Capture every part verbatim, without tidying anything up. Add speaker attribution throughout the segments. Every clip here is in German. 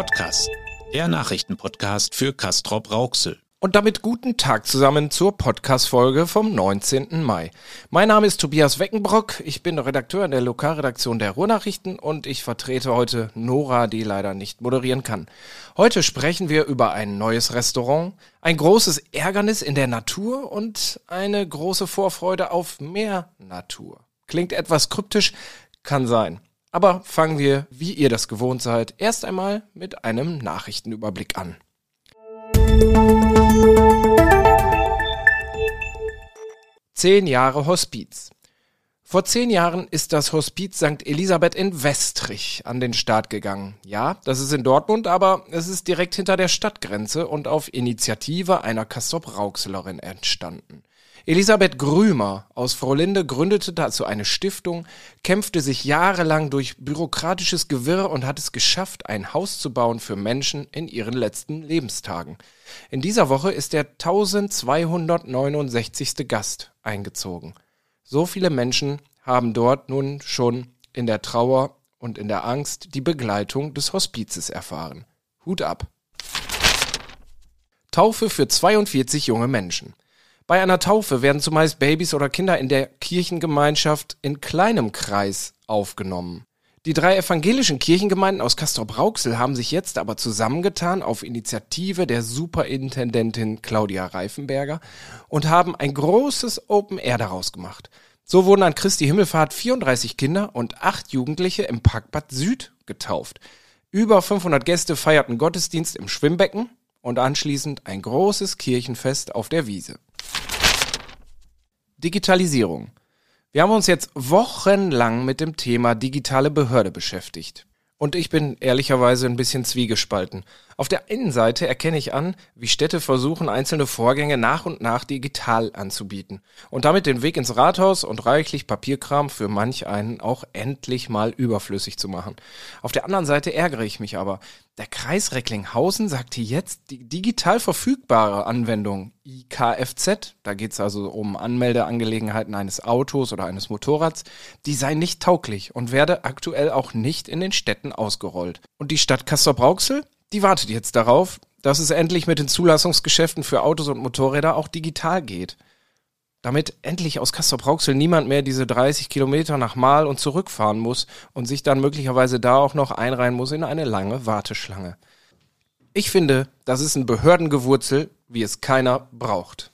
Speaker 1: Podcast, der Nachrichtenpodcast für Castrop-Rauxel.
Speaker 2: Und damit guten Tag zusammen zur Podcast-Folge vom neunzehnten Mai. Mein Name ist Tobias Weckenbrock, ich bin Redakteur in der Lokalredaktion der Ruhrnachrichten und ich vertrete heute Nora, die leider nicht moderieren kann. Heute sprechen wir über ein neues Restaurant, ein großes Ärgernis in der Natur und eine große Vorfreude auf mehr Natur. Klingt etwas kryptisch, kann sein. Aber fangen wir, wie ihr das gewohnt seid, erst einmal mit einem Nachrichtenüberblick an. Zehn Jahre Hospiz. Vor zehn Jahren ist das Hospiz Sankt Elisabeth in Westrich an den Start gegangen. Ja, das ist in Dortmund, aber es ist direkt hinter der Stadtgrenze und auf Initiative einer Castrop-Rauxelerin entstanden. Elisabeth Grümer aus Frohlinde gründete dazu eine Stiftung, kämpfte sich jahrelang durch bürokratisches Gewirr und hat es geschafft, ein Haus zu bauen für Menschen in ihren letzten Lebenstagen. In dieser Woche ist der eintausendzweihundertneunundsechzigste Gast eingezogen. So viele Menschen haben dort nun schon in der Trauer und in der Angst die Begleitung des Hospizes erfahren. Hut ab! Taufe für zweiundvierzig junge Menschen. Bei einer Taufe werden zumeist Babys oder Kinder in der Kirchengemeinschaft in kleinem Kreis aufgenommen. Die drei evangelischen Kirchengemeinden aus Castrop-Rauxel haben sich jetzt aber zusammengetan auf Initiative der Superintendentin Claudia Reifenberger und haben ein großes Open Air daraus gemacht. So wurden an Christi Himmelfahrt vierunddreißig Kinder und acht Jugendliche im Parkbad Süd getauft. Über fünfhundert Gäste feierten Gottesdienst im Schwimmbecken und anschließend ein großes Kirchenfest auf der Wiese. Digitalisierung. Wir haben uns jetzt wochenlang mit dem Thema digitale Behörde beschäftigt. Und ich bin ehrlicherweise ein bisschen zwiegespalten. Auf der einen Seite erkenne ich an, wie Städte versuchen, einzelne Vorgänge nach und nach digital anzubieten und damit den Weg ins Rathaus und reichlich Papierkram für manch einen auch endlich mal überflüssig zu machen. Auf der anderen Seite ärgere ich mich aber. Der Kreis Recklinghausen sagte jetzt, die digital verfügbare Anwendung I K F Z, da geht es also um Anmeldeangelegenheiten eines Autos oder eines Motorrads, die sei nicht tauglich und werde aktuell auch nicht in den Städten ausgerollt. Und die Stadt Castrop-Rauxel, die wartet jetzt darauf, dass es endlich mit den Zulassungsgeschäften für Autos und Motorräder auch digital geht. Damit endlich aus Castrop-Rauxel niemand mehr diese dreißig Kilometer nach Mahl und zurückfahren muss und sich dann möglicherweise da auch noch einreihen muss in eine lange Warteschlange. Ich finde, das ist ein Behördengewurzel, wie es keiner braucht.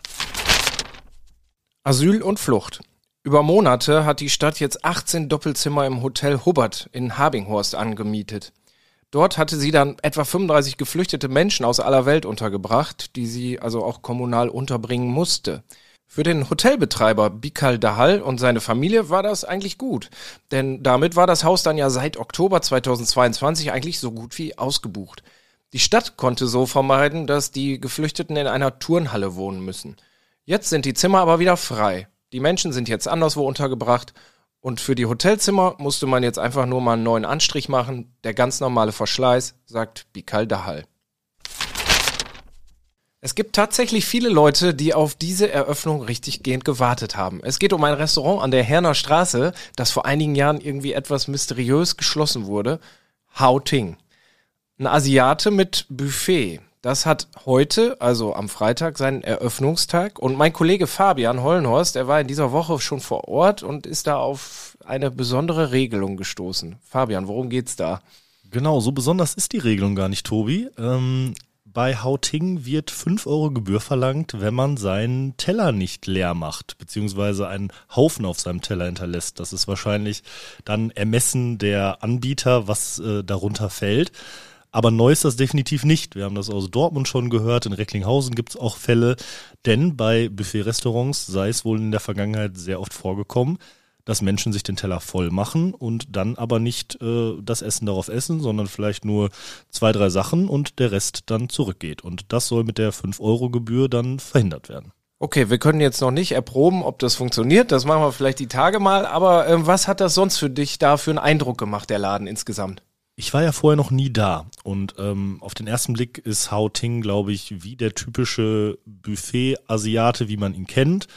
Speaker 2: Asyl und Flucht. Über Monate hat die Stadt jetzt achtzehn Doppelzimmer im Hotel Hubbert in Habinghorst angemietet. Dort hatte sie dann etwa fünfunddreißig geflüchtete Menschen aus aller Welt untergebracht, die sie also auch kommunal unterbringen musste. Für den Hotelbetreiber Bikal Dahal und seine Familie war das eigentlich gut, denn damit war das Haus dann ja seit Oktober zweitausendzweiundzwanzig eigentlich so gut wie ausgebucht. Die Stadt konnte so vermeiden, dass die Geflüchteten in einer Turnhalle wohnen müssen. Jetzt sind die Zimmer aber wieder frei. Die Menschen sind jetzt anderswo untergebracht und für die Hotelzimmer musste man jetzt einfach nur mal einen neuen Anstrich machen. Der ganz normale Verschleiß, sagt Bikal Dahal. Es gibt tatsächlich viele Leute, die auf diese Eröffnung richtiggehend gewartet haben. Es geht um ein Restaurant an der Herner Straße, das vor einigen Jahren irgendwie etwas mysteriös geschlossen wurde. Hao Ting. Ein Asiate mit Buffet. Das hat heute, also am Freitag, seinen Eröffnungstag. Und mein Kollege Fabian Hollenhorst, der war in dieser Woche schon vor Ort und ist da auf eine besondere Regelung gestoßen. Fabian, worum geht's da?
Speaker 3: Genau, so besonders ist die Regelung gar nicht, Tobi. Ähm Bei Hao Ting wird fünf Euro Gebühr verlangt, wenn man seinen Teller nicht leer macht, beziehungsweise einen Haufen auf seinem Teller hinterlässt. Das ist wahrscheinlich dann Ermessen der Anbieter, was äh, darunter fällt. Aber neu ist das definitiv nicht. Wir haben das aus Dortmund schon gehört, in Recklinghausen gibt es auch Fälle. Denn bei Buffet-Restaurants sei es wohl in der Vergangenheit sehr oft vorgekommen, dass Menschen sich den Teller voll machen und dann aber nicht äh, das Essen darauf essen, sondern vielleicht nur zwei, drei Sachen und der Rest dann zurückgeht. Und das soll mit der fünf Euro Gebühr dann verhindert werden.
Speaker 2: Okay, wir können jetzt noch nicht erproben, ob das funktioniert. Das machen wir vielleicht die Tage mal. Aber äh, was hat das sonst für dich da für einen Eindruck gemacht, der Laden insgesamt?
Speaker 3: Ich war ja vorher noch nie da und ähm, auf den ersten Blick ist Hao Ting, glaube ich, wie der typische Buffet-Asiate, wie man ihn kennt.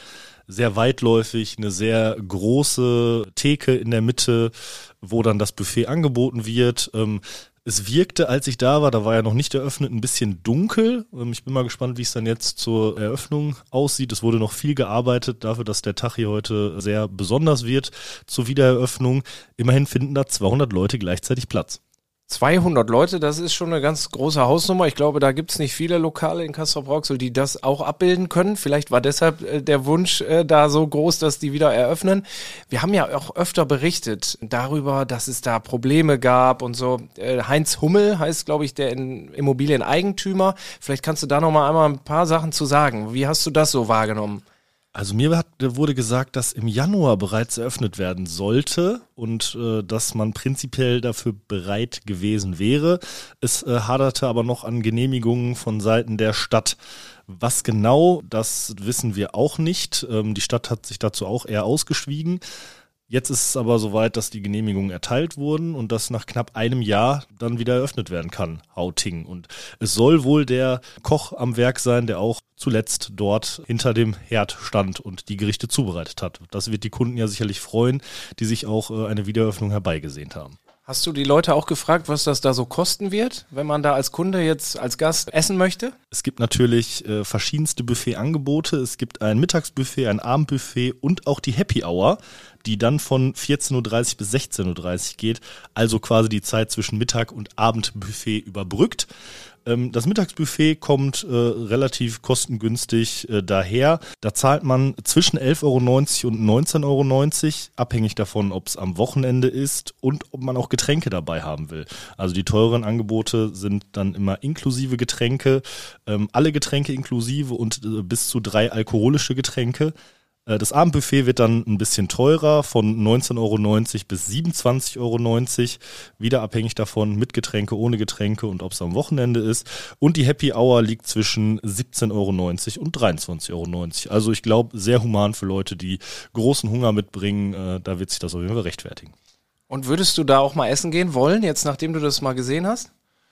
Speaker 3: sehr weitläufig, eine sehr große Theke in der Mitte, wo dann das Buffet angeboten wird. Ähm, Es wirkte, als ich da war, da war ja noch nicht eröffnet, ein bisschen dunkel. Ich bin mal gespannt, wie es dann jetzt zur Eröffnung aussieht. Es wurde noch viel gearbeitet dafür, dass der Tag hier heute sehr besonders wird zur Wiedereröffnung. Immerhin finden da zweihundert Leute gleichzeitig Platz.
Speaker 2: zweihundert Leute, das ist schon eine ganz große Hausnummer. Ich glaube, da gibt's nicht viele Lokale in Castrop-Rauxel, die das auch abbilden können. Vielleicht war deshalb äh, der Wunsch äh, da so groß, dass die wieder eröffnen. Wir haben ja auch öfter berichtet darüber, dass es da Probleme gab und so. Äh, Heinz Hummel heißt, glaube ich, der in Immobilieneigentümer. Vielleicht kannst du da noch mal einmal ein paar Sachen zu sagen. Wie hast du das so wahrgenommen?
Speaker 3: Also mir hat, wurde gesagt, dass im Januar bereits eröffnet werden sollte und äh, dass man prinzipiell dafür bereit gewesen wäre. Es äh, haderte aber noch an Genehmigungen von Seiten der Stadt. Was genau, das wissen wir auch nicht. Ähm, die Stadt hat sich dazu auch eher ausgeschwiegen. Jetzt ist es aber soweit, dass die Genehmigungen erteilt wurden und dass nach knapp einem Jahr dann wieder eröffnet werden kann, Hauting. Und es soll wohl der Koch am Werk sein, der auch zuletzt dort hinter dem Herd stand und die Gerichte zubereitet hat. Das wird die Kunden ja sicherlich freuen, die sich auch eine Wiedereröffnung herbeigesehnt haben.
Speaker 2: Hast du die Leute auch gefragt, was das da so kosten wird, wenn man da als Kunde jetzt als Gast essen möchte?
Speaker 3: Es gibt natürlich äh, verschiedenste Buffetangebote. Es gibt ein Mittagsbuffet, ein Abendbuffet und auch die Happy Hour, die dann von vierzehn Uhr dreißig bis sechzehn Uhr dreißig geht, also quasi die Zeit zwischen Mittag- und Abendbuffet überbrückt. Ähm, das Mittagsbuffet kommt äh, relativ kostengünstig äh, daher. Da zahlt man zwischen elf Euro neunzig und neunzehn Euro neunzig, abhängig davon, ob es am Wochenende ist und ob man auch Getränke dabei haben will. Also die teuren Angebote sind dann immer inklusive Getränke, ähm, alle Getränke inklusive und äh, bis zu drei alkoholische Getränke. Das Abendbuffet wird dann ein bisschen teurer, von neunzehn Euro neunzig bis siebenundzwanzig Euro neunzig, wieder abhängig davon, mit Getränke, ohne Getränke und ob es am Wochenende ist. Und die Happy Hour liegt zwischen siebzehn Euro neunzig und dreiundzwanzig Euro neunzig. Also ich glaube, sehr human für Leute, die großen Hunger mitbringen, da wird sich das auf jeden Fall rechtfertigen.
Speaker 2: Und würdest du da auch mal essen gehen wollen, jetzt nachdem du das mal gesehen hast?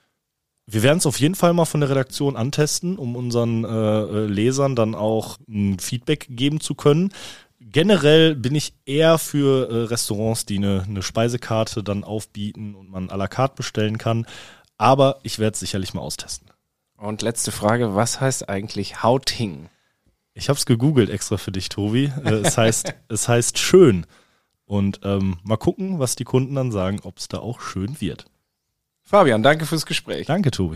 Speaker 3: Wir werden es auf jeden Fall mal von der Redaktion antesten, um unseren äh, Lesern dann auch ein Feedback geben zu können. Generell bin ich eher für äh, Restaurants, die eine, eine Speisekarte dann aufbieten und man à la carte bestellen kann. Aber ich werde es sicherlich mal austesten.
Speaker 2: Und letzte Frage, was heißt eigentlich Hauting?
Speaker 3: Ich habe es gegoogelt extra für dich, Tobi. Äh, es heißt, es heißt schön. Und ähm, mal gucken, was die Kunden dann sagen, ob es da auch schön wird.
Speaker 2: Fabian, danke fürs Gespräch.
Speaker 3: Danke, Tobi.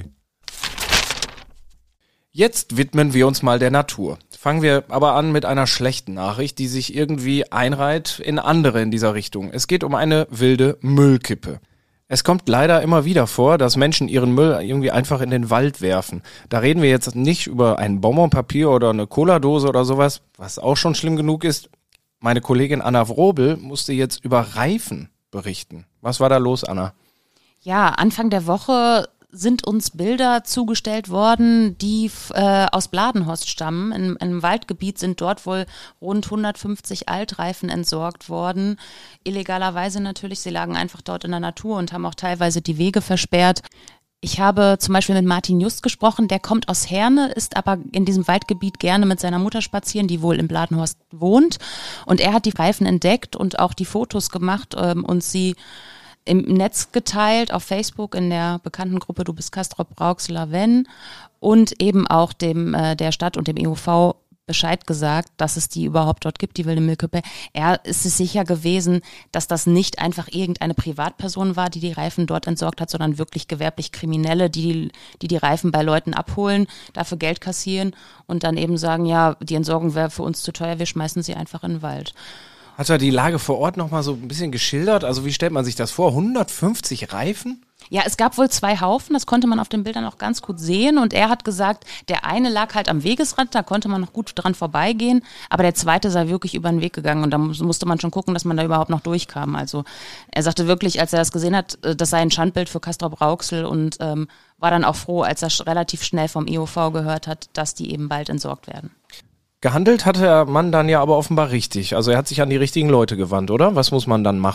Speaker 2: Jetzt widmen wir uns mal der Natur. Fangen wir aber an mit einer schlechten Nachricht, die sich irgendwie einreiht in andere in dieser Richtung. Es geht um eine wilde Müllkippe. Es kommt leider immer wieder vor, dass Menschen ihren Müll irgendwie einfach in den Wald werfen. Da reden wir jetzt nicht über ein Bonbonpapier oder eine Cola-Dose oder sowas, was auch schon schlimm genug ist. Meine Kollegin Anna Wrobel musste jetzt über Reifen berichten. Was war da los, Anna?
Speaker 4: Ja, Anfang der Woche sind uns Bilder zugestellt worden, die äh, aus Bladenhorst stammen. In, in einem Waldgebiet sind dort wohl rund hundertfünfzig Altreifen entsorgt worden. Illegalerweise natürlich, sie lagen einfach dort in der Natur und haben auch teilweise die Wege versperrt. Ich habe zum Beispiel mit Martin Just gesprochen, der kommt aus Herne, ist aber in diesem Waldgebiet gerne mit seiner Mutter spazieren, die wohl in Bladenhorst wohnt. Und er hat die Reifen entdeckt und auch die Fotos gemacht ähm, und sie im Netz geteilt, auf Facebook in der bekannten Gruppe Du bist Castrop-Rauxel Wenn und eben auch dem äh, der Stadt und dem E U V Bescheid gesagt, dass es die überhaupt dort gibt, die wilde Müllkippe. Er ist sich sicher gewesen, dass das nicht einfach irgendeine Privatperson war, die die Reifen dort entsorgt hat, sondern wirklich gewerblich Kriminelle, die die, die Reifen bei Leuten abholen, dafür Geld kassieren und dann eben sagen, ja, die Entsorgung wäre für uns zu teuer, wir schmeißen sie einfach in den Wald.
Speaker 2: Hat er die Lage vor Ort noch mal so ein bisschen geschildert? Also wie stellt man sich das vor? hundertfünfzig Reifen?
Speaker 4: Ja, es gab wohl zwei Haufen, das konnte man auf den Bildern auch ganz gut sehen und er hat gesagt, der eine lag halt am Wegesrand, da konnte man noch gut dran vorbeigehen, aber der zweite sei wirklich über den Weg gegangen und da musste man schon gucken, dass man da überhaupt noch durchkam. Also er sagte wirklich, als er das gesehen hat, das sei ein Schandbild für Castrop-Rauxel und ähm, war dann auch froh, als er relativ schnell vom E U V gehört hat, dass die eben bald entsorgt werden.
Speaker 2: Gehandelt hat der Mann dann ja aber offenbar richtig. Also er hat sich an die richtigen Leute gewandt, oder? Was muss man dann machen?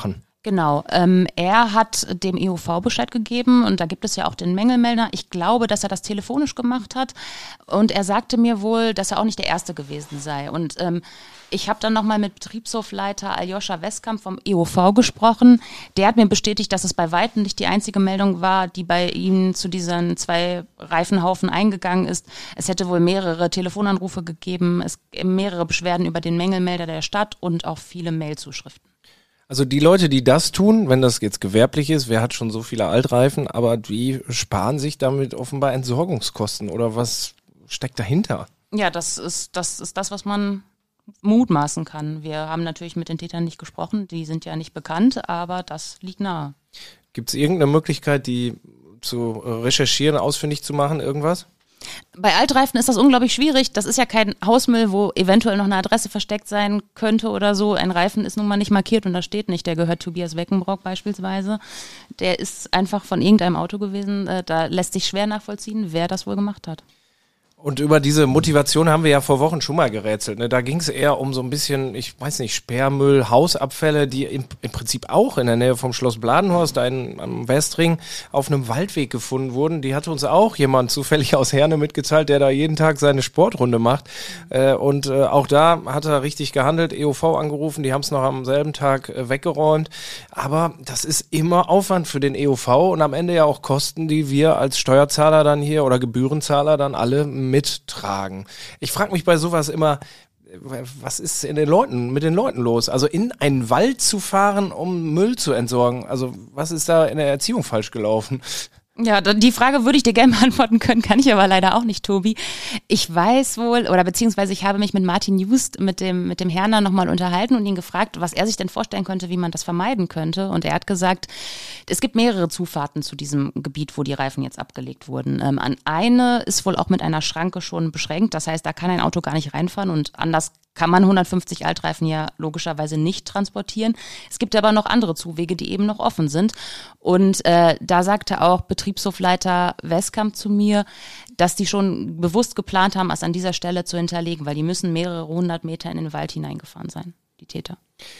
Speaker 4: Genau, ähm, er hat dem E O V Bescheid gegeben und da gibt es ja auch den Mängelmelder. Ich glaube, dass er das telefonisch gemacht hat und er sagte mir wohl, dass er auch nicht der Erste gewesen sei. Und ähm, ich habe dann nochmal mit Betriebshofleiter Aljoscha Westkamp vom E O V gesprochen. Der hat mir bestätigt, dass es bei weitem nicht die einzige Meldung war, die bei ihm zu diesen zwei Reifenhaufen eingegangen ist. Es hätte wohl mehrere Telefonanrufe gegeben, es mehrere Beschwerden über den Mängelmelder der Stadt und auch viele Mailzuschriften.
Speaker 2: Also die Leute, die das tun, wenn das jetzt gewerblich ist, wer hat schon so viele Altreifen, aber die sparen sich damit offenbar Entsorgungskosten oder was steckt dahinter?
Speaker 4: Ja, das ist das, ist das was man mutmaßen kann. Wir haben natürlich mit den Tätern nicht gesprochen, die sind ja nicht bekannt, aber das liegt nahe.
Speaker 2: Gibt es irgendeine Möglichkeit, die zu recherchieren, ausfindig zu machen, irgendwas?
Speaker 4: Bei Altreifen ist das unglaublich schwierig. Das ist ja kein Hausmüll, wo eventuell noch eine Adresse versteckt sein könnte oder so. Ein Reifen ist nun mal nicht markiert und da steht nicht, der gehört Tobias Weckenbrock beispielsweise. Der ist einfach von irgendeinem Auto gewesen. Da lässt sich schwer nachvollziehen, wer das wohl gemacht hat.
Speaker 2: Und über diese Motivation haben wir ja vor Wochen schon mal gerätselt. Ne? Da ging es eher um so ein bisschen, ich weiß nicht, Sperrmüll, Hausabfälle, die im, im Prinzip auch in der Nähe vom Schloss Bladenhorst, da in, am Westring, auf einem Waldweg gefunden wurden. Die hatte uns auch jemand zufällig aus Herne mitgeteilt, der da jeden Tag seine Sportrunde macht. Äh, und äh, auch da hat er richtig gehandelt, E O V angerufen, die haben es noch am selben Tag äh, weggeräumt. Aber das ist immer Aufwand für den E O V und am Ende ja auch Kosten, die wir als Steuerzahler dann hier oder Gebührenzahler dann alle mittragen. Ich frage mich bei sowas immer, was ist in den Leuten, mit den Leuten los? Also in einen Wald zu fahren, um Müll zu entsorgen. Also was ist da in der Erziehung falsch gelaufen?
Speaker 4: Ja, die Frage würde ich dir gerne beantworten können, kann ich aber leider auch nicht, Tobi. Ich weiß wohl, oder beziehungsweise ich habe mich mit Martin Just, mit dem mit dem Herner nochmal unterhalten und ihn gefragt, was er sich denn vorstellen könnte, wie man das vermeiden könnte. Und er hat gesagt, es gibt mehrere Zufahrten zu diesem Gebiet, wo die Reifen jetzt abgelegt wurden. Ähm, an eine ist wohl auch mit einer Schranke schon beschränkt, das heißt, da kann ein Auto gar nicht reinfahren und anders kann man hundertfünfzig Altreifen ja logischerweise nicht transportieren. Es gibt aber noch andere Zuwege, die eben noch offen sind. Und äh, da sagte auch Betriebshofleiter Westkamp zu mir, dass die schon bewusst geplant haben, es an dieser Stelle zu hinterlegen, weil die müssen mehrere hundert Meter in den Wald hineingefahren sein, die Täter.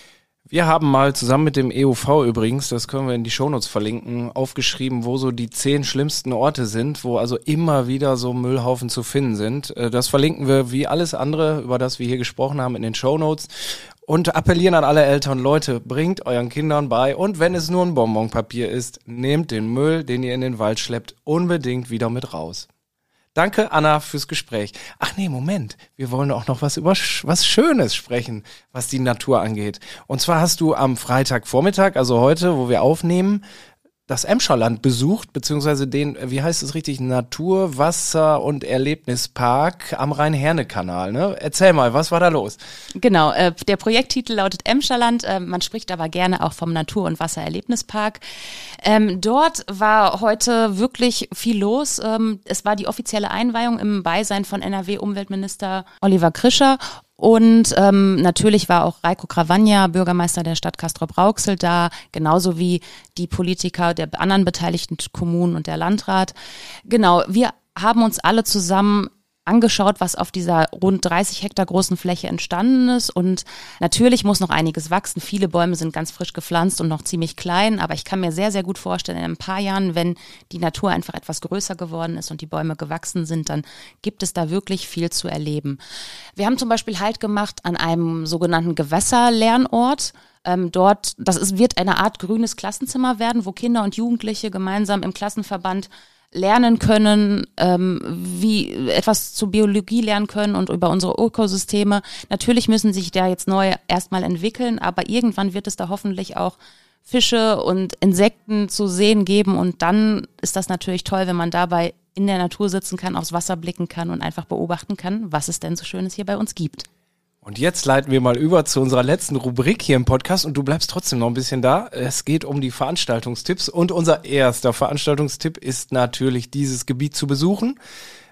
Speaker 2: Wir haben mal zusammen mit dem E O V übrigens, das können wir in die Shownotes verlinken, aufgeschrieben, wo so die zehn schlimmsten Orte sind, wo also immer wieder so Müllhaufen zu finden sind. Das verlinken wir wie alles andere, über das wir hier gesprochen haben, in den Shownotes und appellieren an alle Eltern, Leute, bringt euren Kindern bei und wenn es nur ein Bonbonpapier ist, nehmt den Müll, den ihr in den Wald schleppt, unbedingt wieder mit raus. Danke, Anna, fürs Gespräch. Ach nee, Moment. Wir wollen auch noch was über sch- was Schönes sprechen, was die Natur angeht. Und zwar hast du am Freitagvormittag, also heute, wo wir aufnehmen, das Emscherland besucht, beziehungsweise den, wie heißt es richtig, Natur-, Wasser- und Erlebnispark am Rhein-Herne-Kanal. Ne? Erzähl mal, was war da los?
Speaker 4: Genau, äh, der Projekttitel lautet Emscherland, äh, man spricht aber gerne auch vom Natur- und Wasser-Erlebnispark. Ähm, dort war heute wirklich viel los. Ähm, es war die offizielle Einweihung im Beisein von N R W-Umweltminister Oliver Krischer. Und ähm, natürlich war auch Reiko Cravagna, Bürgermeister der Stadt Castrop-Rauxel, da, genauso wie die Politiker der anderen beteiligten Kommunen und der Landrat. Genau, wir haben uns alle zusammen angeschaut, was auf dieser rund dreißig Hektar großen Fläche entstanden ist. Und natürlich muss noch einiges wachsen. Viele Bäume sind ganz frisch gepflanzt und noch ziemlich klein. Aber ich kann mir sehr, sehr gut vorstellen, in ein paar Jahren, wenn die Natur einfach etwas größer geworden ist und die Bäume gewachsen sind, dann gibt es da wirklich viel zu erleben. Wir haben zum Beispiel Halt gemacht an einem sogenannten Gewässerlernort. Ähm, dort, das ist, wird eine Art grünes Klassenzimmer werden, wo Kinder und Jugendliche gemeinsam im Klassenverband lernen können, ähm, wie etwas zur Biologie lernen können und über unsere Ökosysteme. Natürlich müssen sich da jetzt neu erstmal entwickeln, aber irgendwann wird es da hoffentlich auch Fische und Insekten zu sehen geben und dann ist das natürlich toll, wenn man dabei in der Natur sitzen kann, aufs Wasser blicken kann und einfach beobachten kann, was es denn so Schönes hier bei uns gibt.
Speaker 2: Und jetzt leiten wir mal über zu unserer letzten Rubrik hier im Podcast und du bleibst trotzdem noch ein bisschen da. Es geht um die Veranstaltungstipps und unser erster Veranstaltungstipp ist natürlich, dieses Gebiet zu besuchen.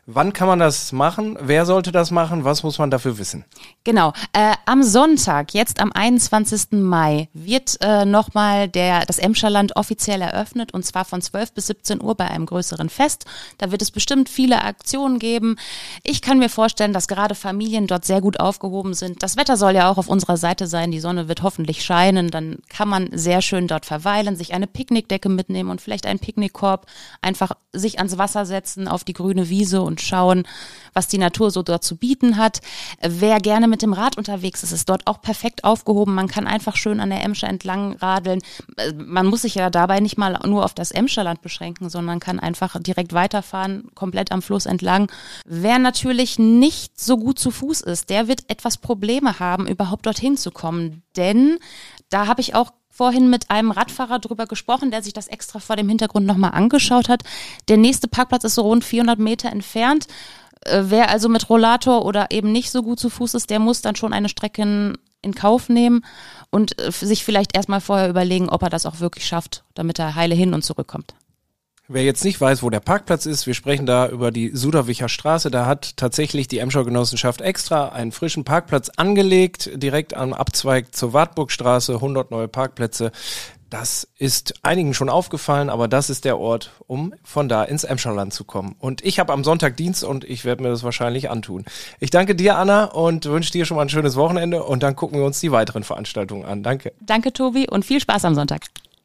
Speaker 2: Wann kann man das machen? Wer sollte das machen? Was muss man dafür wissen?
Speaker 4: Genau. Äh, am Sonntag, jetzt am einundzwanzigsten Mai, wird äh, nochmal der das Emscherland offiziell eröffnet und zwar von zwölf bis siebzehn Uhr bei einem größeren Fest. Da wird es bestimmt viele Aktionen geben. Ich kann mir vorstellen, dass gerade Familien dort sehr gut aufgehoben sind. Das Wetter soll ja auch auf unserer Seite sein. Die Sonne wird hoffentlich scheinen. Dann kann man sehr schön dort verweilen, sich eine Picknickdecke mitnehmen und vielleicht einen Picknickkorb, einfach sich ans Wasser setzen, auf die grüne Wiese und schauen, was die Natur so dort zu bieten hat. Wer gerne mit dem Rad unterwegs ist, ist dort auch perfekt aufgehoben. Man kann einfach schön an der Emscher entlang radeln. Man muss sich ja dabei nicht mal nur auf das Emscherland beschränken, sondern kann einfach direkt weiterfahren, komplett am Fluss entlang. Wer natürlich nicht so gut zu Fuß ist, der wird etwas Probleme haben, überhaupt dorthin zu kommen. Denn da habe ich auch vorhin mit einem Radfahrer drüber gesprochen, der sich das extra vor dem Hintergrund nochmal angeschaut hat. Der nächste Parkplatz ist so rund vierhundert Meter entfernt. Äh, wer also mit Rollator oder eben nicht so gut zu Fuß ist, der muss dann schon eine Strecke in, in Kauf nehmen und äh, sich vielleicht erstmal vorher überlegen, ob er das auch wirklich schafft, damit er heile hin und zurückkommt.
Speaker 2: Wer jetzt nicht weiß, wo der Parkplatz ist, wir sprechen da über die Suderwicher Straße. Da hat tatsächlich die Emscher Genossenschaft extra einen frischen Parkplatz angelegt, direkt am Abzweig zur Wartburgstraße, hundert neue Parkplätze. Das ist einigen schon aufgefallen, aber das ist der Ort, um von da ins Emscherland zu kommen. Und ich habe am Sonntag Dienst und ich werde mir das wahrscheinlich antun. Ich danke dir, Anna, und wünsche dir schon mal ein schönes Wochenende und dann gucken wir uns die weiteren Veranstaltungen an. Danke.
Speaker 4: Danke, Tobi, und viel Spaß am Sonntag.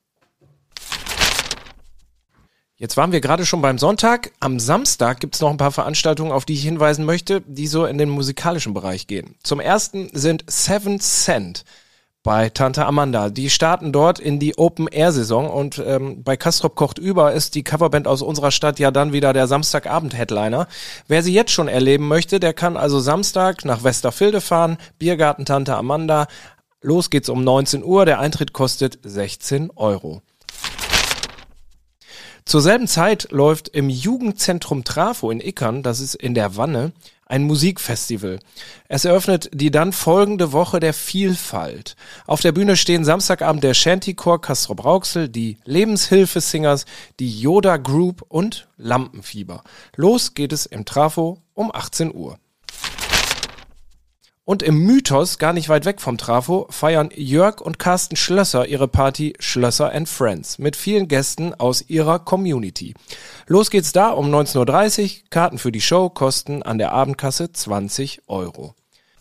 Speaker 2: Jetzt waren wir gerade schon beim Sonntag. Am Samstag gibt's noch ein paar Veranstaltungen, auf die ich hinweisen möchte, die so in den musikalischen Bereich gehen. Zum ersten sind Seven Cent bei Tante Amanda. Die starten dort in die Open-Air-Saison und ähm, bei Castrop kocht über ist die Coverband aus unserer Stadt ja dann wieder der Samstagabend-Headliner. Wer sie jetzt schon erleben möchte, der kann also Samstag nach Westerfilde fahren, Biergarten Tante Amanda. Los geht's um neunzehn Uhr, der Eintritt kostet sechzehn Euro. Zur selben Zeit läuft im Jugendzentrum Trafo in Ickern, das ist in der Wanne, ein Musikfestival. Es eröffnet die dann folgende Woche der Vielfalt. Auf der Bühne stehen Samstagabend der Shantychor Castrop Rauxel, die Lebenshilfe-Singers, die Yoda Group und Lampenfieber. Los geht es im Trafo um achtzehn Uhr. Und im Mythos, gar nicht weit weg vom Trafo, feiern Jörg und Carsten Schlösser ihre Party Schlösser and Friends mit vielen Gästen aus ihrer Community. Los geht's da um neunzehn Uhr dreißig. Karten für die Show kosten an der Abendkasse zwanzig Euro.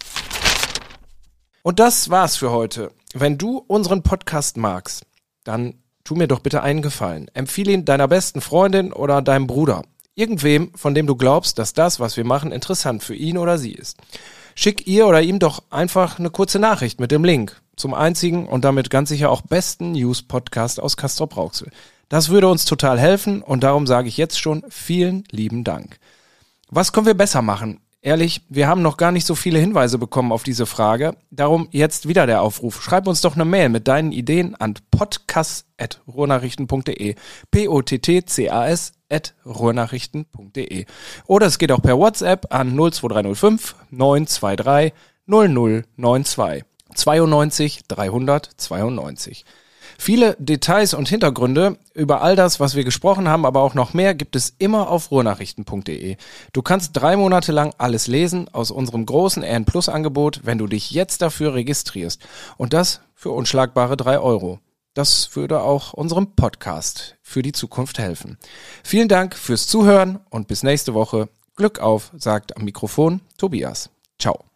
Speaker 2: Und das war's für heute. Wenn du unseren Podcast magst, dann tu mir doch bitte einen Gefallen. Empfehle ihn deiner besten Freundin oder deinem Bruder. Irgendwem, von dem du glaubst, dass das, was wir machen, interessant für ihn oder sie ist. Schick ihr oder ihm doch einfach eine kurze Nachricht mit dem Link zum einzigen und damit ganz sicher auch besten News-Podcast aus Castrop Rauxel. Das würde uns total helfen und darum sage ich jetzt schon vielen lieben Dank. Was können wir besser machen? Ehrlich, wir haben noch gar nicht so viele Hinweise bekommen auf diese Frage. Darum jetzt wieder der Aufruf. Schreib uns doch eine Mail mit deinen Ideen an podcast at ruhrnachrichten punkt de, P O T T C A S at ruhrnachrichten punkt de. Oder es geht auch per WhatsApp an null zwei drei null fünf neun zwei drei null null neun zwei zweiundneunzig dreihundertzweiundneunzig. Viele Details und Hintergründe über all das, was wir gesprochen haben, aber auch noch mehr, gibt es immer auf ruhrnachrichten punkt de. Du kannst drei Monate lang alles lesen aus unserem großen R N Plus Angebot, wenn du dich jetzt dafür registrierst. Und das für unschlagbare drei Euro. Das würde auch unserem Podcast für die Zukunft helfen. Vielen Dank fürs Zuhören und bis nächste Woche. Glück auf, sagt am Mikrofon Tobias. Ciao.